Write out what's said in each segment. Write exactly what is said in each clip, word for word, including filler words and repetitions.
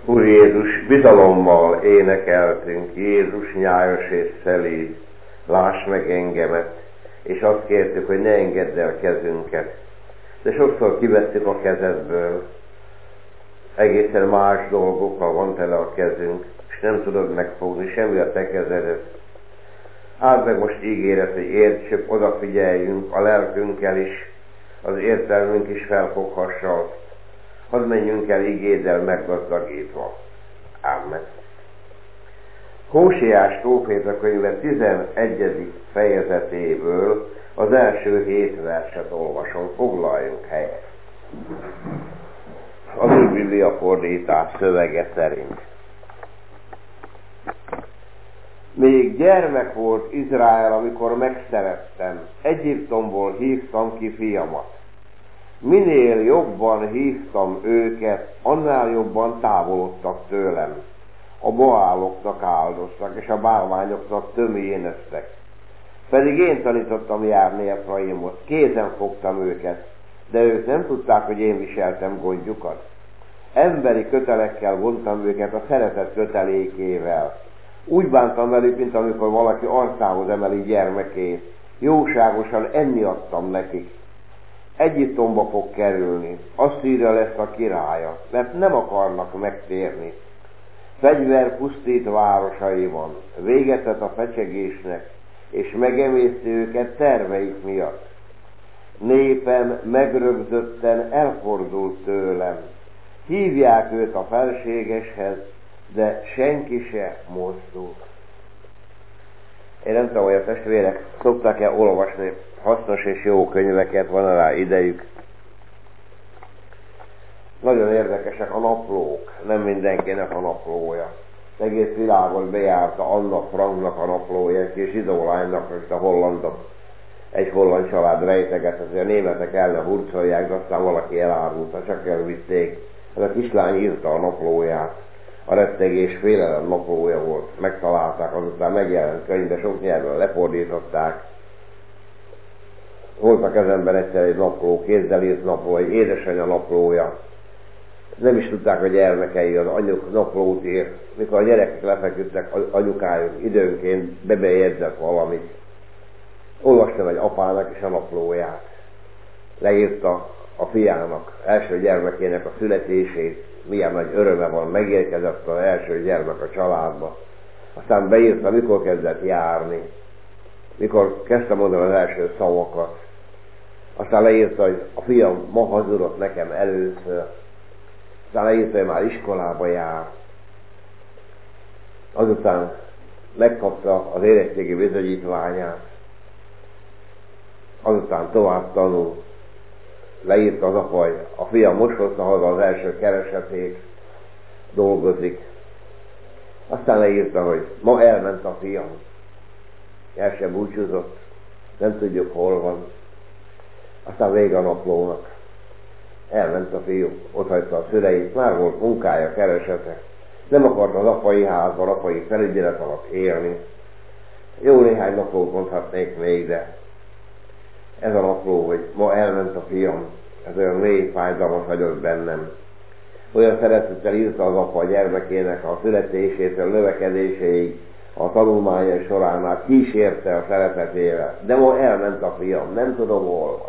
Úr Jézus, bizalommal énekeltünk, Jézus nyájas és szelíd, láss meg engemet, és azt kértük, hogy ne engedd el kezünket. De sokszor kivettük a kezedből, egészen más dolgokkal van tele a kezünk, és nem tudod megfogni semmi a te kezedet. Áld meg most ígéret, hogy értsük, odafigyeljünk a lelkünkkel is, az értelmünk is felfoghassa azt. Hadd menjünk el igéddel meggazdagítva. Amen. Hóseás próféta könyve tizenegyedik fejezetéből az első hét verset olvasom. Foglaljunk helyet. Az új Biblia fordítás szövege szerint. Még gyermek volt Izrael, amikor megszerettem. Egyiptomból hívtam ki fiamat. Minél jobban hívtam őket, annál jobban távolodtak tőlem. A baáloknak áldoztak, és a bálványoknak tömjéneztek. Pedig én tanítottam járni Efraimot, kézen fogtam őket, de ők nem tudták, hogy én viseltem gondjukat. Emberi kötelekkel vontam őket a szeretet kötelékével. Úgy bántam velük, mint amikor valaki arcához emeli gyermekét. Jóságosan enni adtam nekik. Egyiptomba fog kerülni, Asszíria lesz a királya, mert nem akarnak megtérni. Fegyver pusztít városaiban, véget vet a fecsegésnek, és megemészti őket terveik miatt. Népem megrögzötten elfordult tőlem. Hívják őt a felségeshez, de senki se mozdul. Én nem tudom, hogy a testvérek szoktak-e olvasni hasznos és jó könyveket, van rá idejük. Nagyon érdekesek a naplók, nem mindenkinek a naplója. Egész világon bejárta Anna Franknak a naplója, és zsidó lánynak, és a hollandok. Egy holland család rejtegetett, hogy a németek el ne hurcolják, de aztán valaki elárulta, csak elvitték. Ez a kislány írta a naplóját. A rettegés félelem naplója volt. Megtalálták, azután megjelent könyv, de sok nyelven lefordították. Volt a kezemben egyszer egy napló, kézzel írt napló, egy édesanyja naplója. Nem is tudták, hogy gyermekei az anyuk naplót ír. Mikor a gyerekek lefeküdtek, anyukájuk időnként bebejegyzett valamit. Olvastam egy apának is a naplóját. Leírta a fiának, első gyermekének a születését, milyen nagy öröme van, megérkezett az első gyermek a családba. Aztán beírta, mikor kezdett járni, mikor kezdte mondani az első szavakat. Aztán leírta, hogy a fiam ma hazudott nekem először. Aztán leírta, hogy már iskolába jár. Azután megkapta az érettségi bizonyítványát. Azután tovább tanul. Leírta az apa, hogy a fiam most hozta haza az első keresetét, dolgozik. Aztán leírta, hogy ma elment a fiam. El sem búcsúzott, nem tudjuk hol van. Aztán vége a naplónak. Elment a fiú, otthagyta a szüleit, már volt munkája, keresete. Nem akart az apai házban, apai felügyelet alatt élni. Jó néhány naplót mondhatnék még, de ez a napló, hogy ma elment a fiam, ez olyan mély fájdalmat hagyott bennem. Olyan szeretettel írta az apa a gyermekének a születésétől, növekedéséig, a tanulmányai során már kísérte a szeretetével. De ma elment a fiam, nem tudom hol van.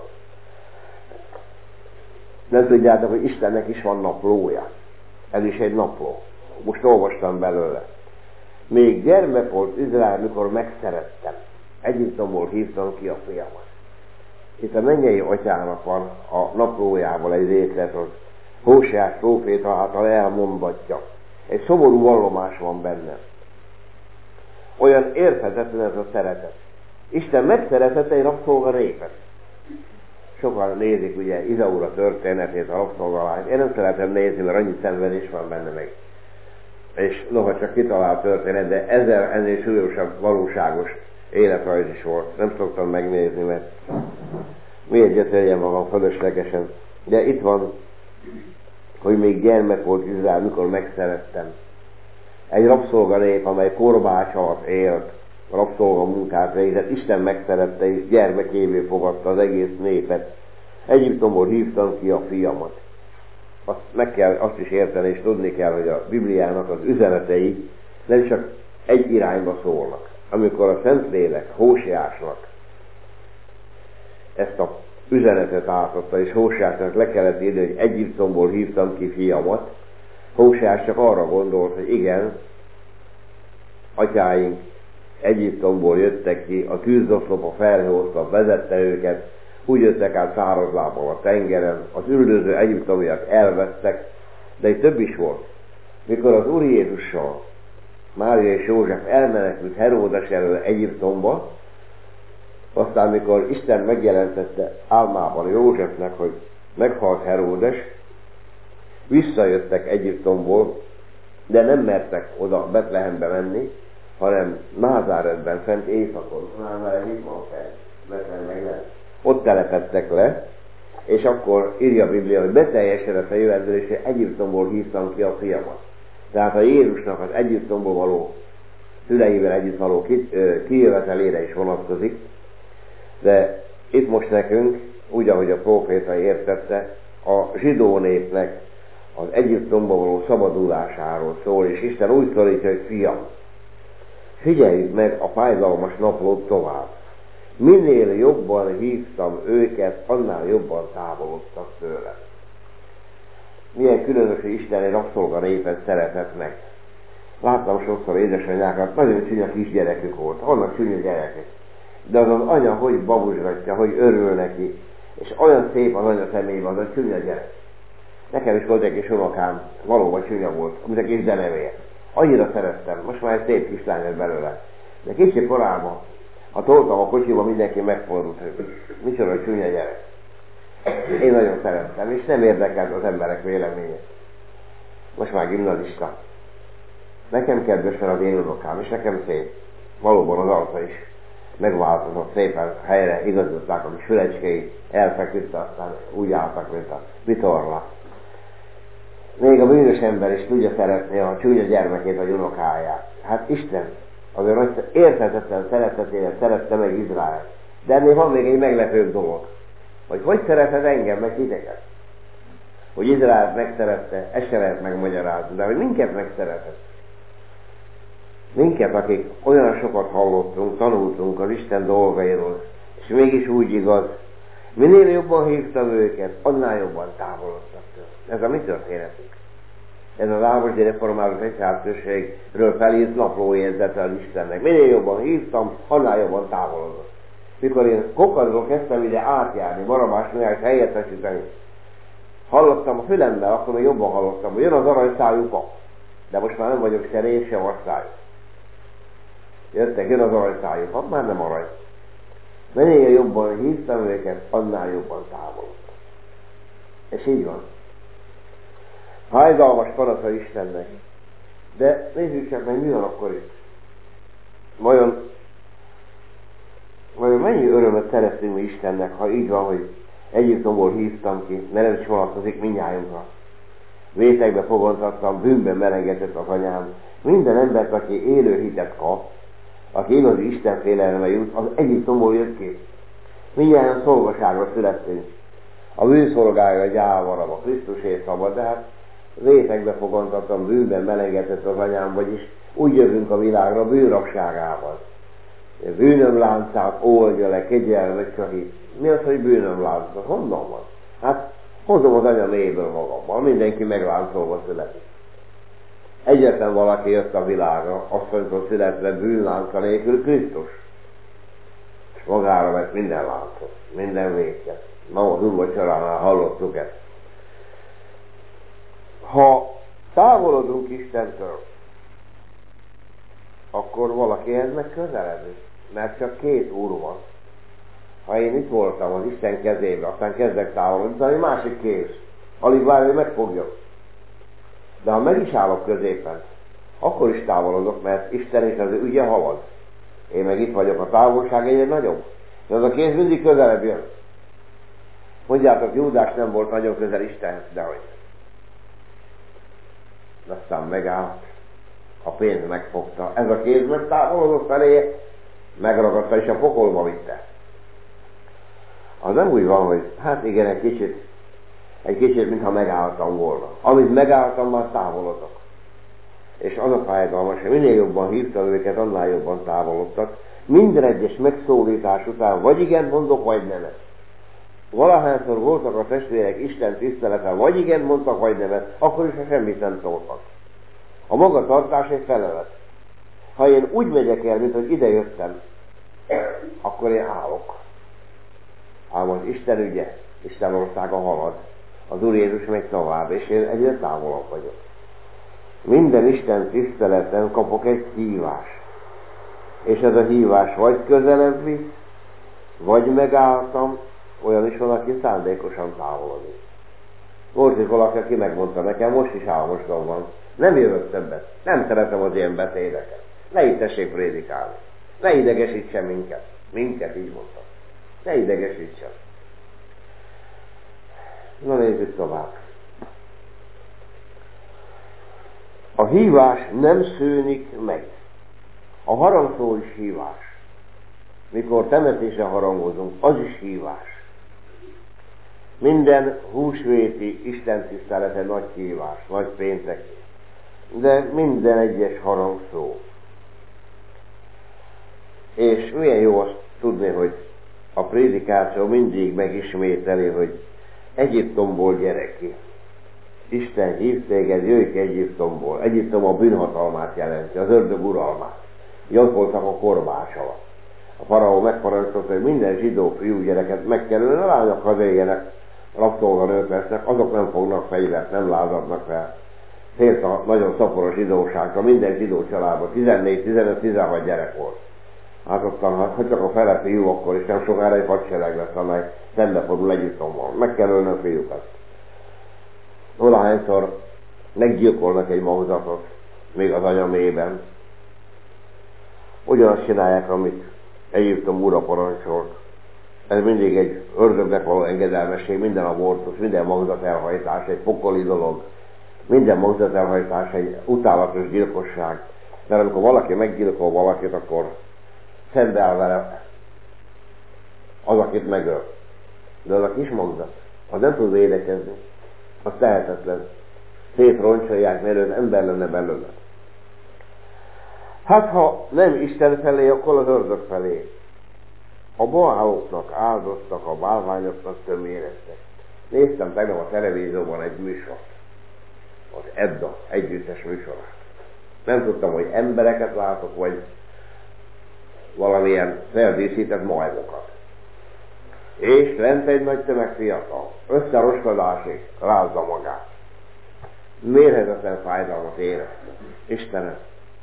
Nem tudjátok, hogy Istennek is van naplója. Ez is egy napló. Most olvastam belőle. Még gyermek volt Izrael, mikor megszerettem. Egyiptomból hívtam ki a fiamat. Itt a mennyei atyának van a naplójával egy részlet, az Hóseás próféta által elmondatja. Egy szomorú vallomás van benne. Olyan érthetetlen ez a szeretet. Isten megszeretett egy rabszolga népet. Sokan nézik ugye Izaura történetét, a rabszolgalányt. Én nem szeretem nézni, mert annyi szenvedés van benne meg. És noha csak kitalált történet, de ezzel ennél súlyosabb, valóságos életrajz is volt. Nem szoktam megnézni, mert miért gyötörjem magam fölöslegesen. De itt van, hogy még gyermek volt Izrael, mikor megszerettem. Egy rabszolga nép, amely korbács alatt élt, rabszolga munkát végzett, Isten megszerette és gyermekévé fogadta az egész népet. Egyiptomból hívtam ki a fiamat. azt, meg kell, azt is érteni és tudni kell, hogy a Bibliának az üzenetei nem csak egy irányba szólnak. Amikor a Szentlélek Hóseásnak ezt a üzenetet átadta, és Hóseásnak le kellett írni, hogy Egyiptomból hívtam ki fiamat, Hóseás csak arra gondolt, hogy igen, atyáink Egyiptomból jöttek ki, a tűzoszlop, a felhőoszlop vezette őket, úgy jöttek át száraz lábbal a tengeren, az üldöző egyiptomiak elvesztek, de itt több is volt. Mikor az Úr Jézussal Mária és József elmenekült Heródes elől Egyiptomba, aztán mikor Isten megjelentette álmában Józsefnek, hogy meghalt Heródes, visszajöttek Egyiptomból, de nem mertek oda Betlehembe menni, hanem Názáretben fent éjszakon, már itt van fel, Betlehem meg nem. Ott telepedtek le, és akkor írja a Biblia, hogy beteljesedett a jövendőlés, hogy Egyiptomból hívtam ki a fiamat. Tehát a Jézusnak az Egyiptomból való, szüleivel együtt való kijövetelére is vonatkozik, de itt most nekünk, úgy ahogy a próféta értette, a zsidó népnek az Egyiptomból való szabadulásáról szól, és Isten úgy szólítja, hogy fiam, figyeljük meg a fájdalmas naplót tovább. Minél jobban hívtam őket, annál jobban távolodtak tőle. Milyen különös, hogy Isten egy rabszolga népet szeretett meg. Láttam sokszor édesanyákat, nagyon csúnya kisgyerekük volt, annak csúnya gyerekek. De az az anya hogy babusgatja, hogy örül neki, és olyan szép az anya szemében az a csúnya gyerek. Nekem is volt egy kis unokám, valóban csúnya volt, amit a kis denevér. Annyira szerettem, most már egy szép kislány lett belőle. De kicsi korában, ha toltam a kocsiba, mindenki megfordult, hogy micsoda csúnya gyerek. Én nagyon szerettem, és nem érdekelt az emberek véleménye. Most már gimnazista. Nekem kedves, mert az én unokám, és nekem szép. Valóban az arca is megváltozott szépen, helyre igazították a kis fülecskei, elfeküdt, aztán úgy álltak, mint a vitorla. Még a bűnös ember is tudja szeretni a csúnya gyermekét, vagy unokáját. Hát Isten azért érthetetlen szeretetével szerette meg Izrael. De ennél van még egy meglepőbb dolog. Hogy hogy szereted engem, meg titeket? Hogy Izraelt megszerette, ezt se lehet megmagyarázni, de hogy minket megszeretett. Minket, akik olyan sokat hallottunk, tanultunk az Isten dolgairól, és mégis úgy igaz, minél jobban hívtam őket, annál jobban távolodtak tőle. Ez a mi történetünk. Ez az Ámosdi Református Egyházközségről felírt naplójegyzete az Istennek. Minél jobban hívtam, annál jobban távolodott. Mikor én Kokazról kezdtem ide átjárni, Barabás Mihályt helyettesíteni, hallottam a fülemmel, akkor még jobban hallottam, hogy jön az aranyszájú pap. De most már nem vagyok se rész, se vasszájú. Jöttek, jön az aranyszájú pap, már nem arany. Minél jobban hívtam őket, annál jobban távolodtam. És így van. Fájdalmas panasza Istennek. De nézzük csak meg, mi van akkor itt. Vajon, vajon mennyi örömet szereztünk mi Istennek, ha így van, hogy Egyiptomból hívtam ki, mert ez is vonatkozik mindnyájunkra. Vétekbe fogantattam, bűnben melengetett az anyám. Minden embert, aki élő hitet kap, aki igazi Isten félelme jut, az Egyiptomból jött ki. Mindjárt szolgaságra születtünk. A bűnszolgája gyávarab, a Krisztusért szabad, de hát vétekbe fogantattam, bűnben melengetett az anyám, vagyis úgy jövünk a világra bűnrabságával. Bűnöm láncát oldja le, kegyelmet csahít. Mi az, hogy bűnöm láncát? Honnan van? Hát hozom az anya mélyből magammal, mindenki megláncolva születik. Egyetlen valaki jött a világra, asszonytól születve bűnlánca nélkül, Krisztus. És magára vett minden láncot, minden véket. Ma az úrvacsoránál hallottuk ezt. Ha távolodunk Istentől, akkor valakihez meg közeledünk, mert csak két úr van. Ha én itt voltam az Isten kezébe, aztán kezdek távolodni, de egy másik kéz. Alig várja, hogy megfogjon. De ha meg is állok középen, akkor is távolodok, mert Isten és az ő ügye halad. Én meg itt vagyok, a távolság egyre nagyobb. De az a kéz mindig közelebb jön. Mondjátok, Júdás nem volt nagyon közel Istenhez, dehogy. De aztán megállt, a pénz megfogta. Ez a kéz meg távolodott felé, megragadta és a pokolba vitte. Az nem úgy van, hogy hát igen, egy kicsit Egy kicsit, mintha megálltam volna. Amit megálltam, már távolodok. És az a fájdalmas, hogy minél jobban hívtam őket, annál jobban távolodtak. Minden egyes megszólítás után vagy igen mondok, vagy nemet. Valahányszor voltak a testvérek Isten tiszteleten, vagy igen mondtak, vagy nemet, akkor is semmit nem szóltak. A magatartás egy felelet. Ha én úgy megyek el, mint hogy ide jöttem, akkor én állok. Ám az Isten ügye, Isten országa halad. Az Úr Jézus megy tovább, és én egyre távolabb vagyok. Minden Isten tiszteleten kapok egy hívást. És ez a hívás vagy közelebb visz, vagy megálltam, olyan is van, aki szándékosan távolodik. Volt is valaki, aki megmondta nekem, most is álmosban van. Nem jövök többet, nem szeretem az ilyen beszédeket. Ne itt tessék prédikálni. Ne idegesítsen minket. Minket, így mondta. Ne idegesítsen. Na nézzük tovább. A hívás nem szűnik meg. A harangszó is hívás. Mikor temetésre harangozunk, az is hívás. Minden húsvéti istentisztelete nagy hívás, nagy péntek. De minden egyes harangszó. És milyen jó azt tudni, hogy a prédikáció mindig megismételi, hogy Egyiptomból gyere ki. Isten hív téged, jöjj ki Egyiptomból. Egyiptom a bűnhatalmát jelenti, az ördög uralmát. Ott voltak a korbás alatt. A faraó megparancsolta, hogy minden zsidó fiúgyereket meg kell ölni, a lányok hazérjenek, rabszolganők lesznek, azok nem fognak fegyvert, nem lázadnak fel. Félt a nagyon szaporos zsidóságra, minden zsidó családban tizennégy, tizenöt, tizenhat gyerek volt. Hát aztán, ha csak a fele fiú, akkor is nem sokára egy hadsereg lesz, amely szembefordul Egyiptomban. Meg kell ölni a fiúkat. Valahányszor meggyilkolnak egy magzatot, még az anya mélyben. Ugyanazt csinálják, amit Egyiptom úra parancsolt. Ez mindig egy ördögnek való engedelmesség, minden abortusz, minden magzat elhajtás, egy pokoli dolog. Minden magzat elhajtás egy utálatos gyilkosság. Mert amikor valaki meggyilkol valakit, akkor szembeáll vele az, akit megöl. De az a kis magzat, az nem tud védekezni. Az tehetetlen. Szétroncsolják, mert az ember lenne belőle. Hát ha nem Isten felé, akkor az ördög felé. A baáloknak áldoztak, a bálványoknak töméreztek. Néztem tegnap a televízióban egy műsort. Az Edda együttes műsorát. Nem tudtam, hogy embereket látok, vagy valamilyen feldíszített majmokat. És lent egy nagy tömeg fiatal, összeroskodásig rázza magát. Mérhetetlen fájdalmat érezte. Istenem!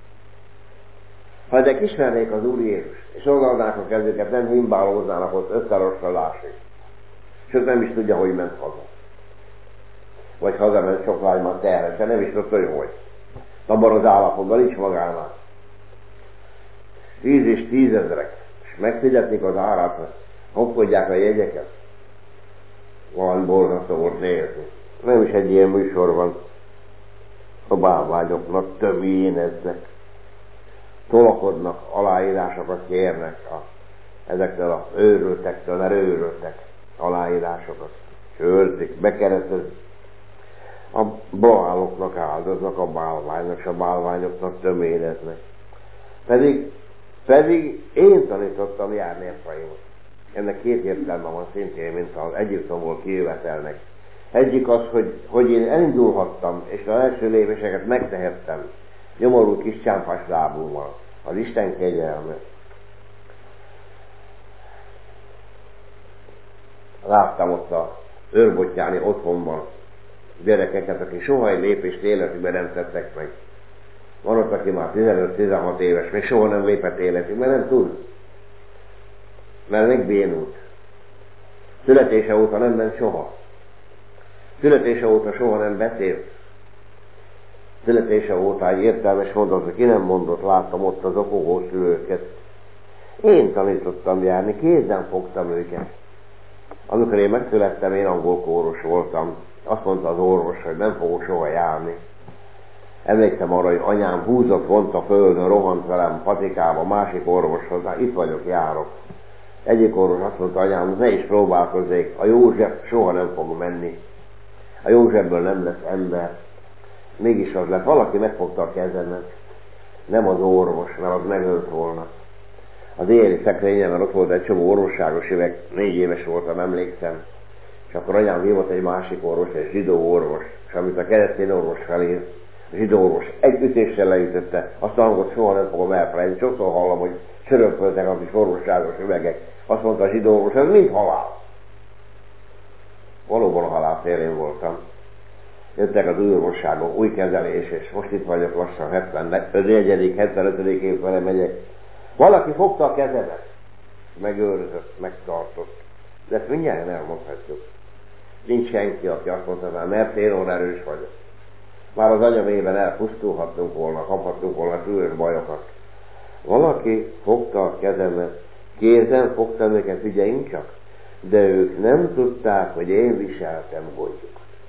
Ha ezek ismernék az Úr Jézus, és odaadnák a kezüket, nem himbálóznának ott összeroskodásig. Sőt, nem is tudja, hogy ment haza. Vagy hazament sok lágyban terhesen, nem is tudta, hogy hogy. Abban az állapotban nincs magánál. Tíz és tízezrek, és megfizetnik az árát, kapkodják a jegyeket. Valami borzasztó volt nézni. Nem is egy ilyen műsor van. A bálványoknak töményeznek. Tolakodnak, aláírásokat kérnek a, ezektől az őrültektől, mert őrültek aláírásokat. És őrzik, bekeretezik. A baáloknak áldoznak, a bálványnak, és a bálványoknak töményeznek. Pedig, pedig én tanítottam járni a fajimot. Ennek két értelme van szintén, mint az Egyiptomból kijövetelnek. Egyik az, hogy, hogy én elindulhattam, és az első lépéseket megtehettem, nyomorú kis csámpás lábúmmal, az Isten kegyelme. Láttam ott a őrbottyáni otthonban gyerekeket, akik soha egy lépést életükben nem tettek meg. Van ott, aki már tizenöt-tizenhat éves, még soha nem lépett életükben, nem tud. Mert megbénult. Születése óta nem ment soha. Születése óta soha nem beszélt. Születése óta egy értelmes mondat, hogy ki nem mondott, láttam ott az okogó szülőket. Én tanítottam járni, kézen fogtam őket. Amikor én megszülettem, én angol kórus voltam. Azt mondta az orvos, hogy nem fogok soha járni. Emlékszem arra, hogy anyám húzott, vont a földön, rohant velem patikába, másik orvoshoz, hát itt vagyok, járok. Egyik orvos azt mondta, anyám, ne is próbálkozzék, a József soha nem fog menni. a Józsefből nem lesz ember. Mégis az lett, valaki megfogta a kezemet, nem az orvos, mert az megölt volna. Az éjjeli szekrényemben ott volt egy csomó orvosságos üveg, négy éves voltam, emlékszem, és akkor anyám hívott egy másik orvos, egy zsidó orvos, és amit a keresztény orvos felír, a zsidó orvos egy ütéssel leütötte, azt a hangot soha nem fogom elfelejteni, sokszor hallom, hogy sörömpöltek a kis orvosságos üvegek, azt mondta a zsidó orvos, ez mind halál. Valóban a halál szélén voltam. Jöttek az új orvosságok, új kezelés, és most itt vagyok lassan hetvenöt hetvenötödik év vele megyek. Valaki fogta a kezemet, megőrzött, megtartott. De ezt mindjárt elmondhatjuk. Nincs senki, aki azt mondta, mert én olyan erős vagyok. Már az anyamében elpusztulhattunk volna, kaphattunk volna súlyos bajokat. Valaki fogta a kezemet, kézen fogtam őket, figyeljünk csak, de ők nem tudták, hogy én viseltem gondjukat.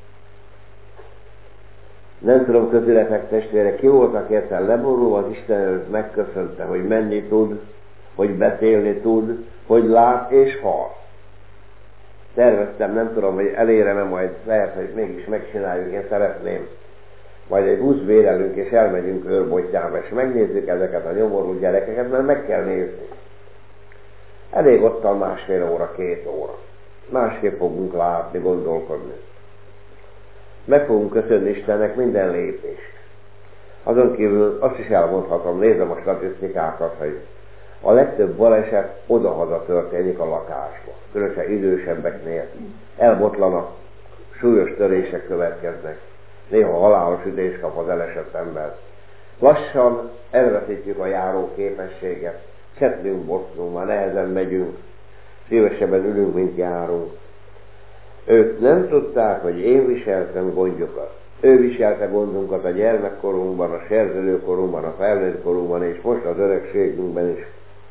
Nem tudom, közületek testvérek, ki voltak érten leborulva, az Isten előtt megköszönte, hogy menni tud, hogy beszélni tud, hogy lát és hall. Terveztem, nem tudom, hogy elérem-e majd, lehet, hogy mégis megcsináljuk, én szeretném. Majd egy busz bérelünk, és elmegyünk Őrbottyába, és megnézzük ezeket a nyomorú gyerekeket, mert meg kell nézni. Elég ottan másfél óra, két óra. Másképp fogunk látni, gondolkodni. Meg fogunk köszönni Istennek minden lépést. Azon kívül azt is elmondhatom, nézem a statisztikákat, hogy a legtöbb baleset odahaza történik a lakásba. Különösen idősebbeknél. Elbotlanak, súlyos törések következnek. Néha halálos ütés kap az elesett ember. Lassan elveszítjük a járó képességet. Szetlünk, botlunk, már nehezen megyünk. Szívesebben ülünk, mint járunk. Ők nem tudták, hogy én viseltem gondjukat. Ő viselte gondunkat a gyermekkorunkban, a serdülőkorunkban, a felnőttkorunkban, és most az öregségünkben is.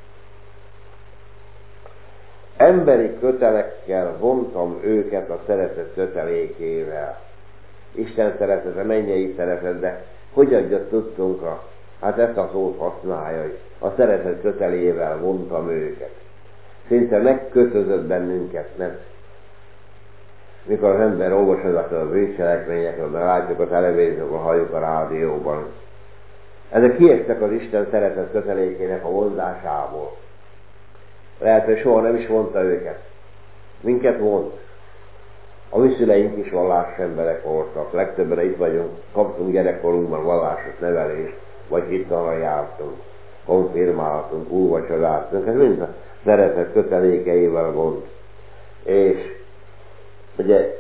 Emberi kötelekkel vontam őket a szeretet kötelékével. Isten szeretete, mennyei szeretet, de hogy adja tudtunkra? Hát ezt a szót használja, hogy a szeretet kötelével vontam őket. Szinte megkötözött bennünket, nem? Mikor az ember olvasod a bűncselekményekről, mert látjuk a televízióban, halljuk a rádióban. Ezek kiestek az Isten szeretet kötelékének a vonzásából. Lehet, hogy soha nem is vonta őket. Minket vont. A mi szüleink is vallásos emberek voltak. Legtöbbre itt vagyunk, kaptunk gyerekkorunkban vallásos nevelést, vagy hittanra jártunk, konfirmáltunk, úrvacsodáztunk. Ez mind a szeretet kötelékeivel vont. És ugye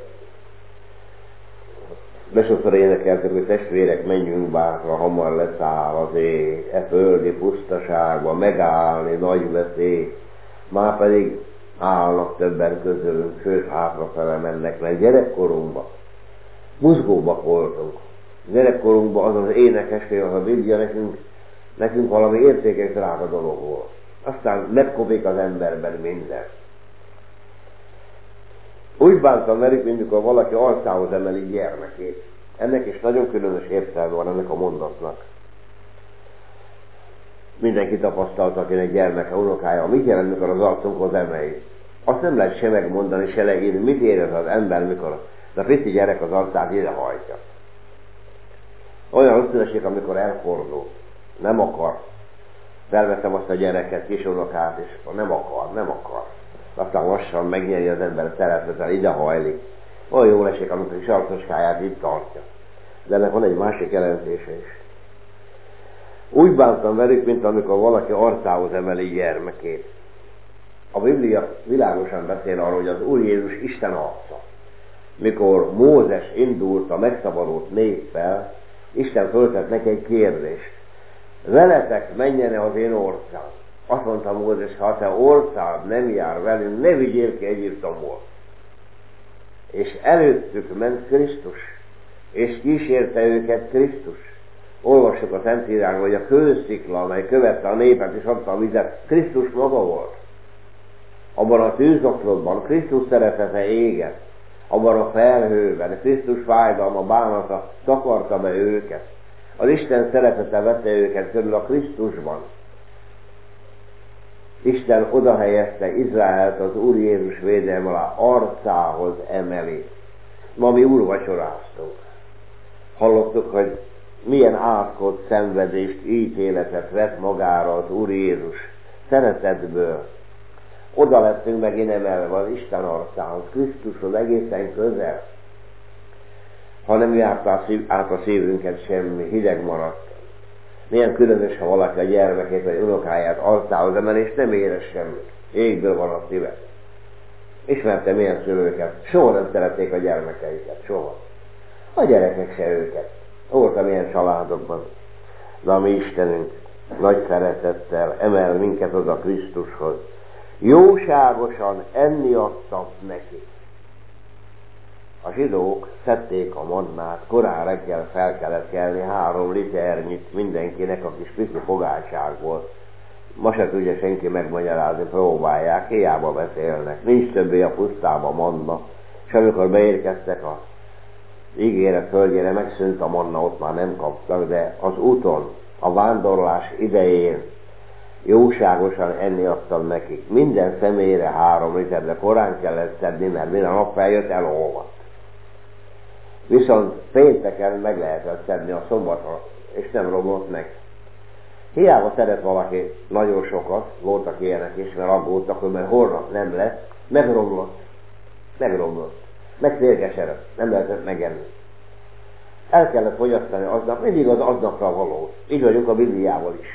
besokszor énekeltük, hogy testvérek, menjünk bátran, hamar leszáll az éj, e földi pusztaságba, megállni nagy veszély. Már pedig állnak többen közülünk, sőt hátrafele mennek, mert gyerekkorunkban muzgóbbak voltunk. Gyerekkorunkban az az énekesfél, az a Biblia nekünk, nekünk valami értékes drága dolog volt. Aztán megkopik az emberben minden. Úgy bántam velük, mint mikor valaki arcához emeli gyermekét. Ennek is nagyon különös értelme van ennek a mondatnak. Mindenki tapasztalta, akinek gyermeke, unokája, mit jelent, mikor az arcunkhoz emeljük. Azt nem lehet se megmondani, se leírni, mit érez az ember, mikor a pici gyerek az arcát idehajtja. Olyan rosszul esik, amikor elfordul. Nem akar. Felveszem azt a gyereket, kis unokát, és nem akar, nem akar. Aztán lassan megnyeri az ember szeretettel, idehajlik. Olyan jól esik, amikor a sarkoskáját itt tartja. De ennek van egy másik jelentése is. Úgy bántam velük, mint amikor valaki arcához emeli gyermekét. A Biblia világosan beszél arról, hogy az Úr Jézus Isten arca. Mikor Mózes indult a megszabadult néppel, Isten föltett neki egy kérdést. Veletek menjen-e az én ország? Azt mondta Mózes, ha te ország nem jár velünk, ne vigyél ki Egyiptomból. És előttük ment Krisztus, és kísérte őket Krisztus. Olvassuk a Szentírásban, hogy a kőszikla, amely követte a népet és adta a vizet, Krisztus maga volt. Abban a tűzokrotban Krisztus szeretete égett, abban a felhőben Krisztus fájdalma, bánata takarta be őket. Az Isten szeretete vette őket körül a Krisztusban. Isten odahelyezte Izraelt az Úr Jézus védelme alá, arcához emeli. Ma mi úrvacsoráztunk. Hallottuk, hogy milyen átkot, szenvedést, ítéletet vett magára az Úr Jézus. Szeretetből. Oda lettünk megint emelve az Isten arcához, Krisztushoz egészen közel. Ha nem járt át a szívünket semmi, hideg maradt. Milyen különös, ha valaki a gyermekét vagy unokáját arcához emel, és nem érez semmit. Égből van a szíve. Ismertem ilyen szülőket. Soha nem szerették a gyermekeiket. Soha. A gyerekek se őket. Voltam ilyen családokban. De a mi Istenünk nagy szeretettel emel minket oda Krisztushoz. Jóságosan enni adtam neki. A zsidók szedték a mannát, korán reggel fel kellett kelni, három liternyit mindenkinek, a kis pici fogáltságból. Ma se tudja senki megmagyarázni, próbálják, hiába beszélnek. Nincs többé a pusztában manna. És amikor beérkeztek a ígéret földjére, megszűnt a manna, ott már nem kaptak, de az úton, a vándorlás idején jóságosan enni adtam nekik. Minden személyre három liter, de korán kellett szedni, mert minden nap feljött, elolvadt. Viszont pénteken meg lehetett szedni a szombatra, és nem romlott meg. Hiába szedett valaki nagyon sokat, voltak ilyenek is, mert aggódtak, hogy mert holnap nem lesz, megromlott, megromlott, megférgesedett, nem lehetett megenni. El kellett fogyasztani aznap, mindig az aznapra való. Így vagyunk a Bibliával is.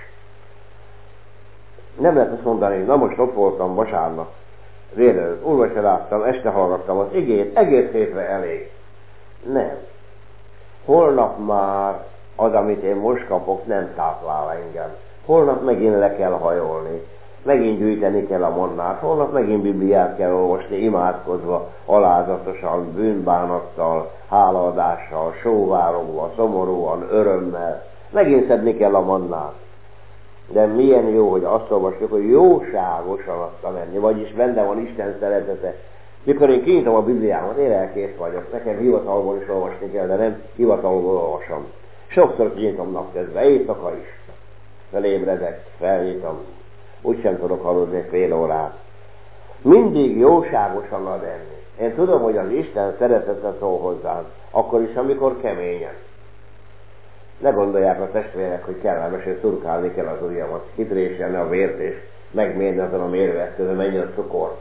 Nem lehet azt mondani, na most ott voltam vasárnap, délelőtt, úrvacsoráztam, este hallgattam az igét, egész hétre elég. Nem. Holnap már az, amit én most kapok, nem táplál engem. Holnap megint le kell hajolni, megint gyűjteni kell a mannát, holnap megint Bibliát kell olvasni, imádkozva, alázatosan, bűnbánattal, hálaadással, sóvárogva, szomorúan, örömmel. Megint szedni kell a mannát. De milyen jó, hogy azt olvasjuk, hogy jóságosan adta menni, vagyis benne van Isten szeretete. Mikor én kinyitom a Bibliámat, én elkész vagyok, nekem hivatalból is olvasni kell, de nem hivatalból olvasom. Sokszor kinyitom napközben, éjszaka is. Felébredek, felnyitom, úgysem tudok aludni fél órát. Mindig jóságosan ad enni. Én tudom, hogy az Isten szeretete szól hozzám, akkor is, amikor keményen. Ne gondolják a testvérek, hogy kellemes, hogy szurkálni kell az ujjamat, kitréselni a vért, és megmérni azon a mérőeszközön, mennyi a cukor.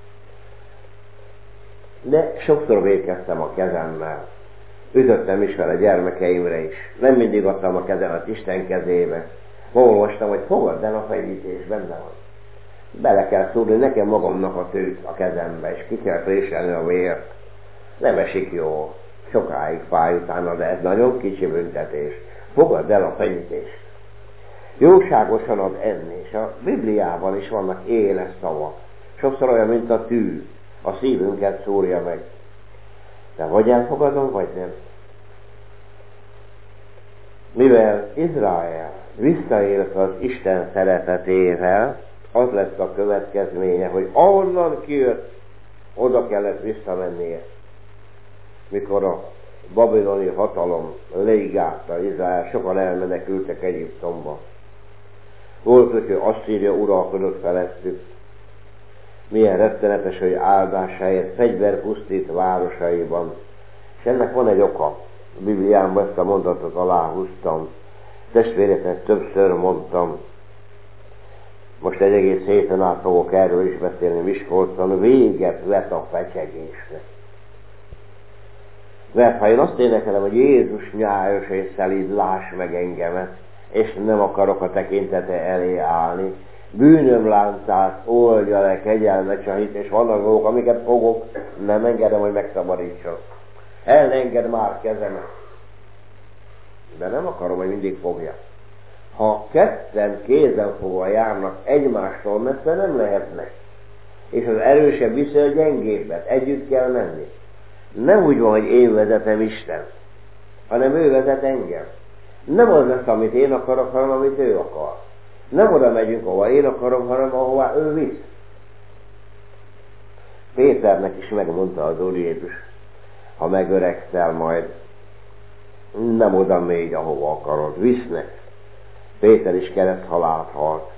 De sokszor vékeztem a kezemmel. Ütöttem is vele gyermekeimre is. Nem mindig adtam a kezemet Isten kezébe. Olvastam, hogy fogadd el a fenyítés, benne van. Bele kell szúrni nekem magamnak a tőt a kezembe, és ki kell préselni a vért. Nem esik jó. Sokáig fáj utána, de ez nagyon kicsi büntetés. Fogadd el a fenyítést. Jóságosan ad enni, és a Bibliában is vannak éles szavak. Sokszor olyan, mint a tű. A szívünket szúrja meg. De vagy elfogadom, vagy nem. Mivel Izrael visszaélt az Isten szeretetével, az lesz a következménye, hogy ahonnan kijött, oda kellett visszamennie. Mikor a babiloni hatalom leigátta Izrael, sokan elmenekültek Egyiptomba. Volt, hogy Asszíria uralkodott felettük. Milyen rettenetes, hogy áldásáért fegyver pusztít városaiban. És ennek van egy oka. A Bibliámban ezt a mondatot aláhúztam. Testvéreknek többször mondtam. Most egy egész héten át fogok erről is beszélni Miskolcon. Véget vett a fecsegésnek. Mert ha én azt énekelem, hogy Jézus nyájas és szelíd, láss meg engemet, és nem akarok a tekintete elé állni, bűnöm láncát oldja le, kegyelmet csahít, és vannak dolgok, amiket fogok, nem engedem, hogy megszabadítson. Elenged már kezemet. De nem akarom, hogy mindig fogja. Ha ketten kézenfogva járnak egymástól messze, nem lehetnek. És az erősebb viszi a gyengébbet. Együtt kell menni. Nem úgy van, hogy én vezetem Isten, hanem ő vezet engem. Nem az lesz, amit én akarok, hanem amit ő akar. Nem oda megyünk, ahova én akarom, hanem ahová ő visz. Péternek is megmondta az Úr Jézus, ha megöregszel majd, nem oda megy, ahova akarod, visznek. Péter is kereszthalált halt.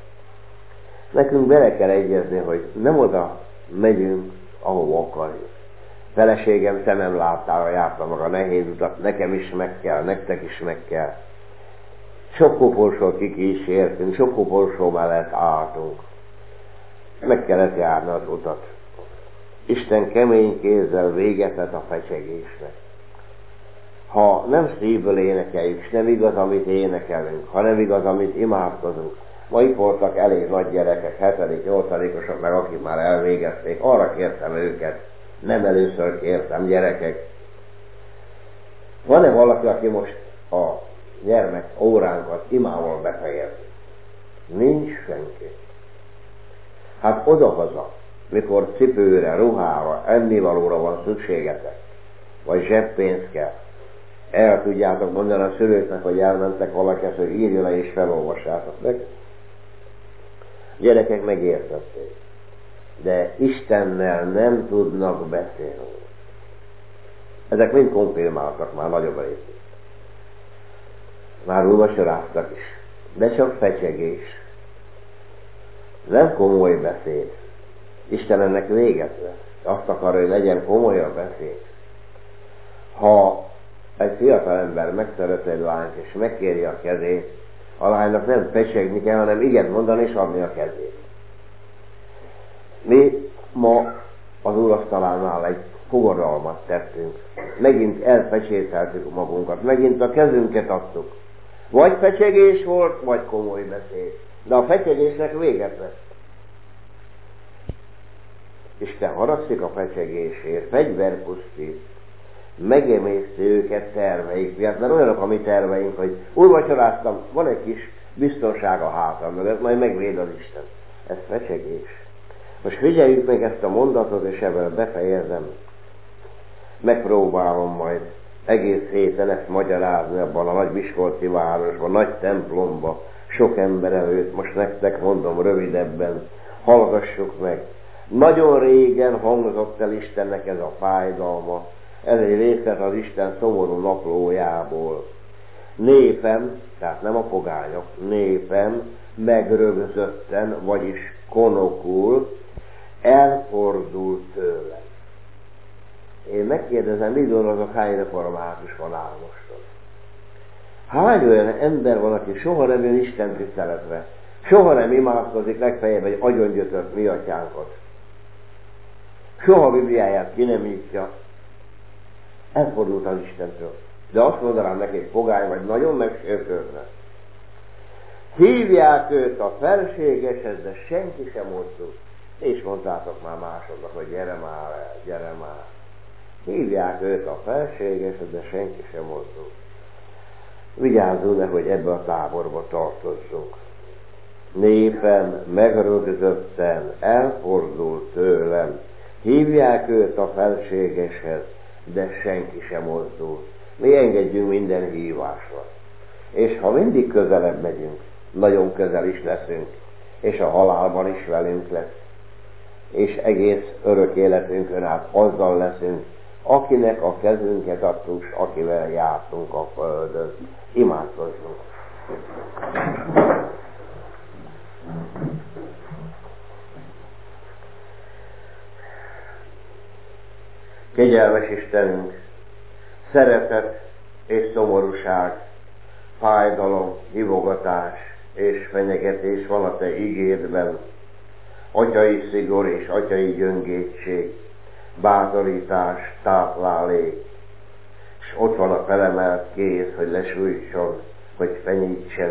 Nekünk bele kell egyezni, hogy nem oda megyünk, ahova akarjuk. Feleségem szemem láttára járta maga nehéz utat, nekem is meg kell, nektek is meg kell. Sok koporsót kikísértünk, sok koporsó mellett álltunk. Meg kellett járni az utat. Isten kemény kézzel véget vett a fecsegésnek. Ha nem szívből énekeljük, és nem igaz, amit énekelünk, ha nem igaz, amit imádkozunk. Ma itt voltak elég nagy gyerekek, hetedik, nyolcadikosok, meg akik már elvégezték, arra kértem őket. Nem először kértem, gyerekek. Van-e valaki, aki most a gyermek óránkat imával befejezi? Nincs senki. Hát odahaza, mikor cipőre, ruhára, ennivalóra van szükségetek, vagy zseppénz kell, el tudjátok mondani a szülőknek, hogy elmentek valaki, hogy írja le és felolvassátok meg. Gyerekek megértették. De Istennel nem tudnak beszélni. Ezek mind konfirmáltak már nagyobb részét. Már úrvacsoráztak is. De csak fecsegés. Nem komoly beszéd. Isten ennek véget vesz. Azt akar, hogy legyen komoly a beszéd. Ha egy fiatal ember megszeret egy lányt, és megkéri a kezét, a lánynak nem fecsegni kell, hanem igen mondani és adni a kezét. Mi ma az úrasztalánál egy fogadalmat tettünk. Megint elfecsételtük magunkat, megint a kezünket adtuk. Vagy fecsegés volt, vagy komoly beszéd. De a fecsegésnek véget vett. Isten haragszik a fecsegésért, fegyverpusztít, megemészti őket terveik miatt, mert olyanok a mi terveink, hogy úrvacsoráztam, van egy kis biztonság a hátam mögött, majd megvéd az Isten. Ez fecsegés. Most figyeljük meg ezt a mondatot, és ebben befejezem. Megpróbálom majd egész héten ezt magyarázni abban a nagy miskolci városban, nagy templomban, sok ember előtt. Most nektek mondom rövidebben, hallgassuk meg. Nagyon régen hangzott el Istennek ez a fájdalma. Ez egy részlet az Isten szomorú naplójából. Népem, tehát nem a pogányok, népem megrögzötten, vagyis konokul, elfordult tőle. Én megkérdezem, mit dolgozok, hány református van áll mostan? Hány olyan ember van, aki soha nem jön Isten tiszteletre, soha nem imádkozik, legfeljebb egy agyongyötört mi atyánkat, soha a Bibliáját ki nem nyitja, elfordult az Istentől. De azt mondanám neki, egy pogány vagy, nagyon megsértődne. Hívják őt a felségeshez, de senki sem mozdul. És mondtátok már másodnak, hogy gyere már el, gyere már. Hívják őt a felségeshez, de senki sem mozdul. Vigyázzunk, nehogy ebbe a táborba tartozzunk. Népem megrögzötten elfordult tőlem. Hívják őt a felségeshez, de senki sem mozdul. Mi engedjünk minden hívásra. És ha mindig közelebb megyünk, nagyon közel is leszünk, és a halálban is velünk lesz, és egész örök életünkön át azzal leszünk, akinek a kezünket adtuk, s akivel jártunk a földön. Imádkozzunk! Kegyelmes Istenünk, szeretet és szomorúság, fájdalom, hívogatás és fenyegetés van a Te igédben, atyai szigor és atyai gyöngétség, bátorítás, táplálék, és ott van a felemelt kéz, hogy lesújtson, hogy fenyítsen.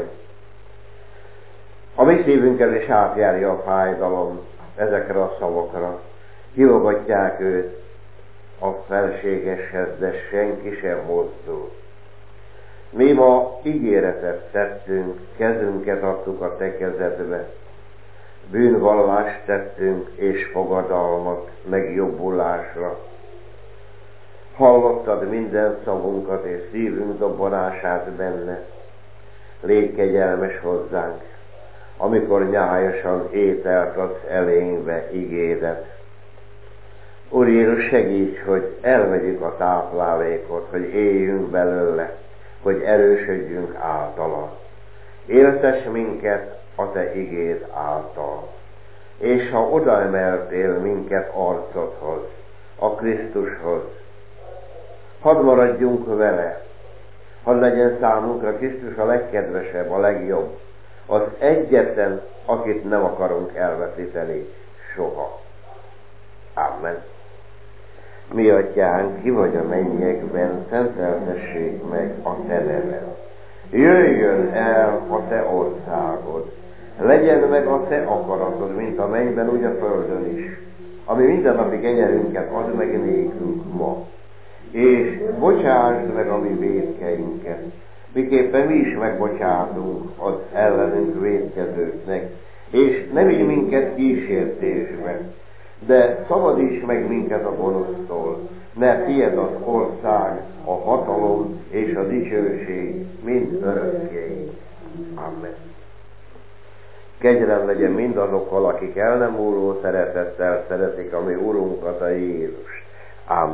A mi szívünkkel is átjárja a fájdalom ezekre a szavakra. Hívogatják őt a felségeshez, de senki sem mozdul. Mi ma ígéretet tettünk, kezünket adtuk a Te kezedbe, bűnvallást tettünk és fogadalmat megjobbulásra. Hallottad minden szavunkat és szívünk dobbanását benne. Légy kegyelmes hozzánk, amikor nyájasan ételt adsz elénkbe igédet. Úr Jézus, segíts, hogy elvegyük a táplálékot, hogy éljünk belőle, hogy erősödjünk általa. Éltess minket a Te igéd által, és ha odaemeltél minket arcodhoz, a Krisztushoz. Hadd maradjunk vele, hadd legyen számunkra Krisztus a legkedvesebb, a legjobb, az egyetlen, akit nem akarunk elveszíteni soha. Amen. Mi atyánk, ki vagy a mennyekben, szenteltessék meg a te neved. Jöjjön el a te országod, legyen meg a te akaratod, mint a mennyben, úgy a földön is. Ami mindennapi kenyerünket add meg nékünk ma, és bocsásd meg a mi vétkeinket, miképpen mi is megbocsátunk az ellenünk vétkezőknek, és ne vigy minket kísértésbe, de szabadíts meg minket a gonosztól, mert tiéd az ország, a hatalom és a dicsőség mind örökké. Amen. Kegyelem legyen mindazokkal, akik el nem múló szeretettel szeretik a mi Urunkat, a Jézust. Amen.